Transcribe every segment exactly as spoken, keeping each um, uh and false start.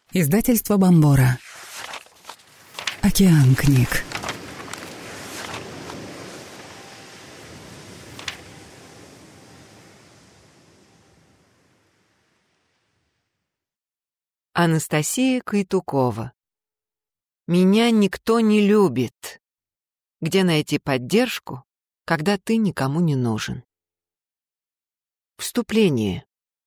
Издательство Бомбора. Океан книг. Анастасия Кайтукова. «Меня никто не любит. Где найти поддержку, когда ты никому не нужен?» Вступление.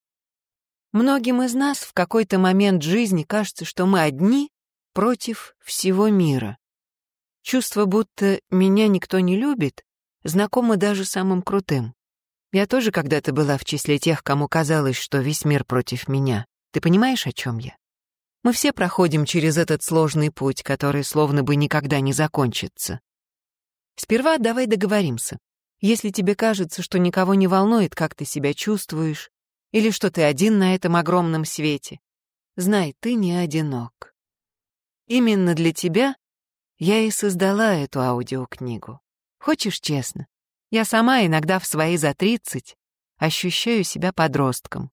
Многим из нас в какой-то момент жизни кажется, что мы одни против всего мира. Чувство, будто меня никто не любит, знакомо даже самым крутым. Я тоже когда-то была в числе тех, кому казалось, что весь мир против меня. Ты понимаешь, о чем я? Мы все проходим через этот сложный путь, который словно бы никогда не закончится. Сперва давай договоримся. Если тебе кажется, что никого не волнует, как ты себя чувствуешь, или что ты один на этом огромном свете, знай, ты не одинок. Именно для тебя я и создала эту аудиокнигу. Хочешь честно? Я сама иногда в свои за тридцать ощущаю себя подростком.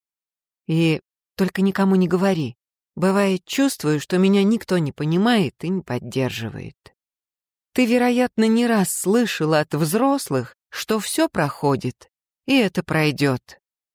И только никому не говори. Бывает, чувствую, что меня никто не понимает и не поддерживает. Ты, вероятно, не раз слышала от взрослых, что все проходит, и это пройдет.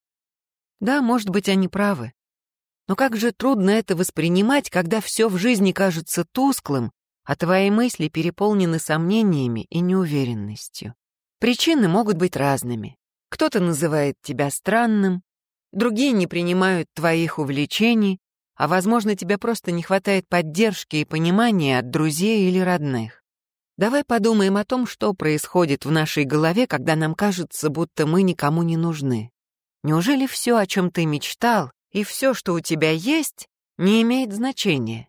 Да, может быть, они правы. Но как же трудно это воспринимать, когда все в жизни кажется тусклым, а твои мысли переполнены сомнениями и неуверенностью. Причины могут быть разными. Кто-то называет тебя странным, другие не принимают твоих увлечений, а, возможно, тебе просто не хватает поддержки и понимания от друзей или родных. Давай подумаем о том, что происходит в нашей голове, когда нам кажется, будто мы никому не нужны. Неужели все, о чем ты мечтал, и все, что у тебя есть, не имеет значения?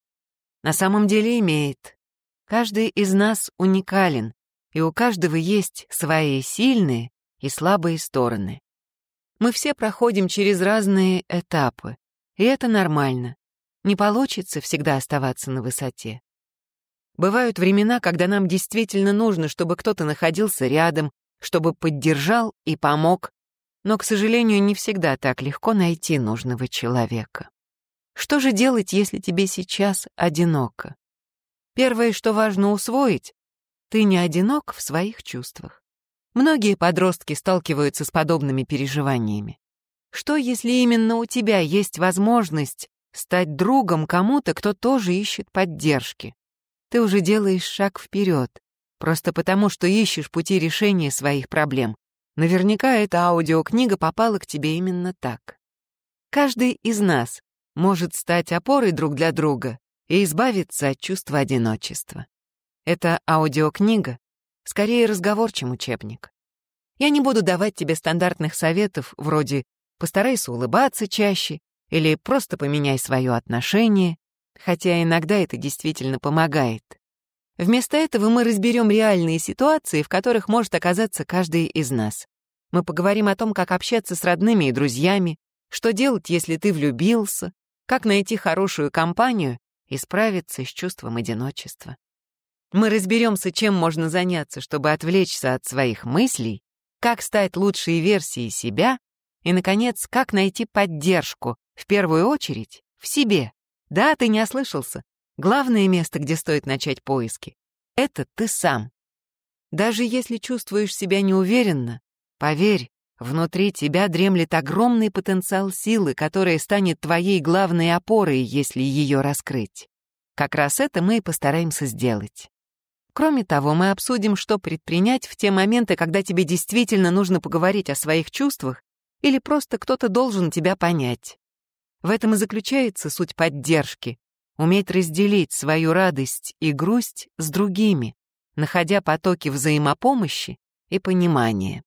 На самом деле имеет. Каждый из нас уникален, и у каждого есть свои сильные и слабые стороны. Мы все проходим через разные этапы, и это нормально. Не получится всегда оставаться на высоте. Бывают времена, когда нам действительно нужно, чтобы кто-то находился рядом, чтобы поддержал и помог, но, к сожалению, не всегда так легко найти нужного человека. Что же делать, если тебе сейчас одиноко? Первое, что важно усвоить, ты не одинок в своих чувствах. Многие подростки сталкиваются с подобными переживаниями. Что, если именно у тебя есть возможность стать другом кому-то, кто тоже ищет поддержки? Ты уже делаешь шаг вперед, просто потому, что ищешь пути решения своих проблем. Наверняка эта аудиокнига попала к тебе именно так. Каждый из нас может стать опорой друг для друга и избавиться от чувства одиночества. Эта аудиокнига скорее разговор, чем учебник. Я не буду давать тебе стандартных советов вроде «постарайся улыбаться чаще» или «просто поменяй свое отношение», хотя иногда это действительно помогает. Вместо этого мы разберем реальные ситуации, в которых может оказаться каждый из нас. Мы поговорим о том, как общаться с родными и друзьями, что делать, если ты влюбился, как найти хорошую компанию и справиться с чувством одиночества. Мы разберемся, чем можно заняться, чтобы отвлечься от своих мыслей, как стать лучшей версией себя и, наконец, как найти поддержку, в первую очередь, в себе. Да, ты не ослышался. Главное место, где стоит начать поиски — это ты сам. Даже если чувствуешь себя неуверенно, поверь, внутри тебя дремлет огромный потенциал силы, которая станет твоей главной опорой, если ее раскрыть. Как раз это мы и постараемся сделать. Кроме того, мы обсудим, что предпринять в те моменты, когда тебе действительно нужно поговорить о своих чувствах или просто кто-то должен тебя понять. В этом и заключается суть поддержки. Уметь разделить свою радость и грусть с другими, находя потоки взаимопомощи и понимания.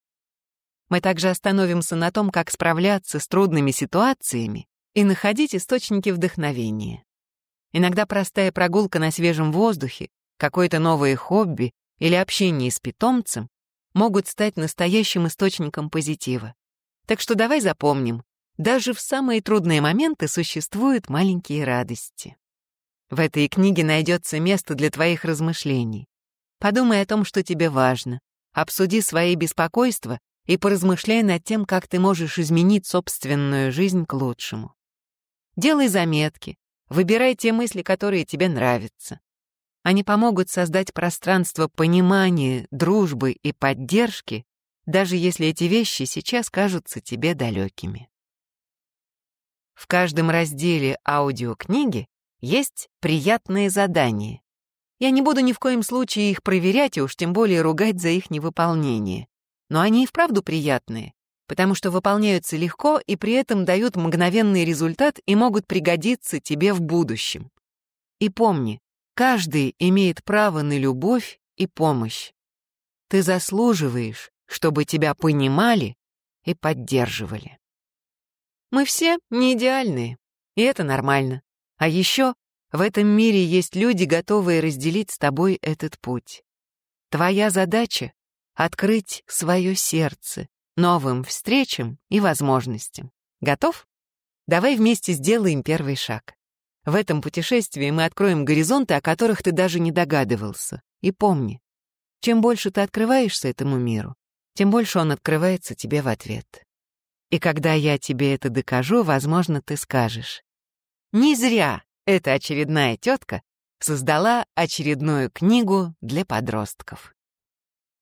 Мы также остановимся на том, как справляться с трудными ситуациями и находить источники вдохновения. Иногда простая прогулка на свежем воздухе, какое-то новое хобби или общение с питомцем могут стать настоящим источником позитива. Так что давай запомним, даже в самые трудные моменты существуют маленькие радости. В этой книге найдется место для твоих размышлений. Подумай о том, что тебе важно, обсуди свои беспокойства и поразмышляй над тем, как ты можешь изменить собственную жизнь к лучшему. Делай заметки, Выбирай те мысли, которые тебе нравятся. Они помогут создать пространство понимания, дружбы и поддержки, даже если эти вещи сейчас кажутся тебе далекими. В каждом разделе аудиокниги есть приятные задания. Я не буду ни в коем случае их проверять и уж тем более ругать за их невыполнение. Но они и вправду приятные, потому что выполняются легко и при этом дают мгновенный результат и могут пригодиться тебе в будущем. И помни, каждый имеет право на любовь и помощь. Ты заслуживаешь, чтобы тебя понимали и поддерживали. Мы все не идеальные, и это нормально. А еще в этом мире есть люди, готовые разделить с тобой этот путь. Твоя задача — открыть свое сердце новым встречам и возможностям. Готов? Давай вместе сделаем первый шаг. В этом путешествии мы откроем горизонты, о которых ты даже не догадывался. И помни, чем больше ты открываешься этому миру, тем больше он открывается тебе в ответ. И когда я тебе это докажу, возможно, ты скажешь: не зря эта очередная тетка создала очередную книгу для подростков.